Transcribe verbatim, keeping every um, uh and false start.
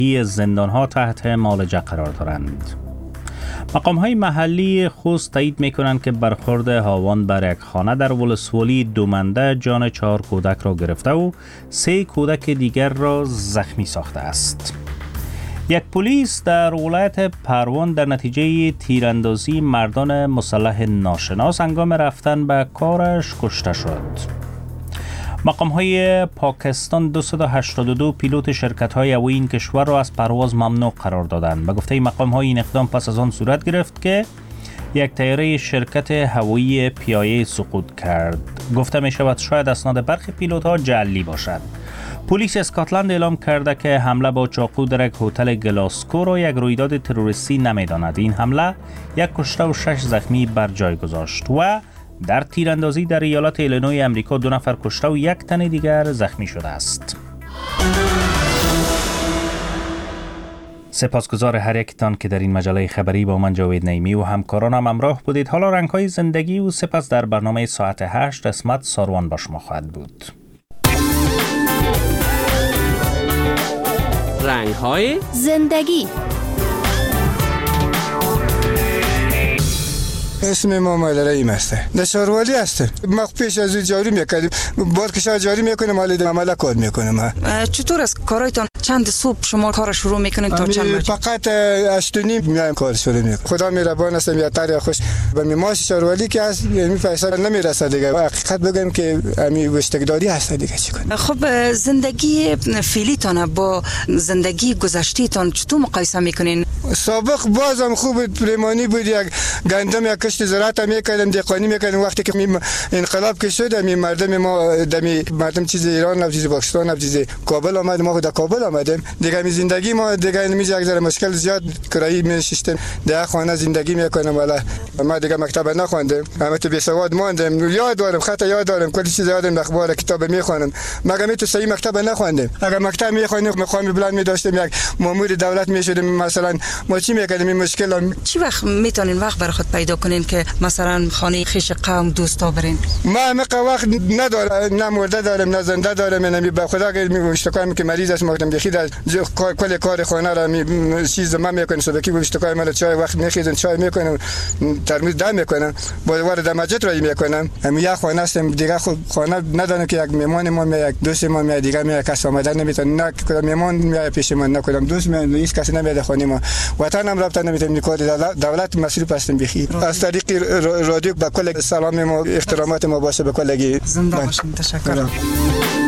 زندان‌ها تحت معالجه قرار دارند. مقام‌های محلی خوست تایید می‌کنند که برخورد هاوان بر یک خانه در ولسوالی دومنده جان چهار کودک را گرفته و سه کودک دیگر را زخمی ساخته است. یک پلیس در ولایت پروان در نتیجه تیراندازی مردان مسلح ناشناس هنگام رفتن به کارش کشته شد. مقام‌های پاکستان دویست و هشتاد و دو پیلوت شرکت‌های هوایی این کشور را از پرواز ممنوع قرار دادند. به گفته مقام‌های این اقدام پس از آن صورت گرفت که یک طیاره شرکت هوایی پی آی ای سقوط کرد. گفته می شود شاید اسناد برخی پیلوت‌ها جعلی باشد. پلیس اسکاتلند اعلام کرده که حمله با چاقو در یک هتل گلاسکو را یک رویداد تروریستی نمی‌داند. این حمله یک کشته و شش زخمی بر جای گذاشت و در تیراندازی در ایالت ایلینوی امریکا دو نفر کشته و یک تن دیگر زخمی شده است. سپاسگزار هر یکتان که در این مجله خبری با من جاوید نعیمی و همکارانم همراه بودید. حالا رنگ‌های زندگی و سپس در برنامه ساعت هشت قسمت ساروان با شما خواهد بود. رنگ‌های زندگی. اسم ما مالریم است. در شهرولی است. ما پیش از جاری میکردیم. بعد که جاری میکنیم حالا عمل کار میکنیم. چطور است کارایتان؟ چند صبح شما کار شروع میکنید تا چند بجه؟ فقط هشت و نیم میایم کار شروع میکنیم. خدا مهربان است یا تر خوش. به میماش شهرولی که است یعنی پیسه نمیرسه دیگه. حقیقت بگم که امی وشتگداری هست دیگه چیکار. خب زندگی فعلیتان با زندگی گذشتهتان چطور مقایسه میکنین؟ سابق بازم خوب پریمانی بود. یک گندم یک کشت زراعت میکردم دهقانی میکردم. وقتی که انقلاب که شد می مردم ما دمی مردم چیز ایران و چیز پاکستان و چیز کابل آمد. ما خود کابل آمدیم دیگه. می زندگی ما دیگه می یک ذره مشکل زیاد کرایی می شستم. در خانه زندگی میکنم. والا ما دیگه مکتب نخوندم. همه تو بی سواد ماندم. یاد دارم خط یاد دارم کلی چیز یادم اخبار کتاب میخونم. مگه می تو صحیح مکتب نخوندم. اگر مکتب میخوندم مقام بلند می داشتم یک مامور دولت میشدم. مثلا ما چی میکردیم این مشکل. چی وقت میتونین وقت برای خود پیدا کنین که مثلا خانه خویش قوم دوستا برین؟ ما همه وقت ندارم. نه مرده دارم نه زنده دارم. نمی به خدا که اشتکایم که مریض است مقدم بخید از کل کار خانه را می چیز ما میکنم. صبح کی اشتکایم مال چای وقت میخیزن چای میکنم ترمز دم میکنم با وارد مسجد را میکنم. هم یا خانه است دیگه خود خانه ندارم که یک مهمان ما می یک دوست ما می دیگه می کس آمدن نمیتونه. نه کدام مهمان می پیش من نه کدام دوست می هیچ کس نمیاد خانه ما. وطنم رابطه نمیتونم کار دولت مصروف هستم بخیر. از طریق رادیو با کل سلام ما احترامات ما باشه به کلگی. زنده باشین. تشکر.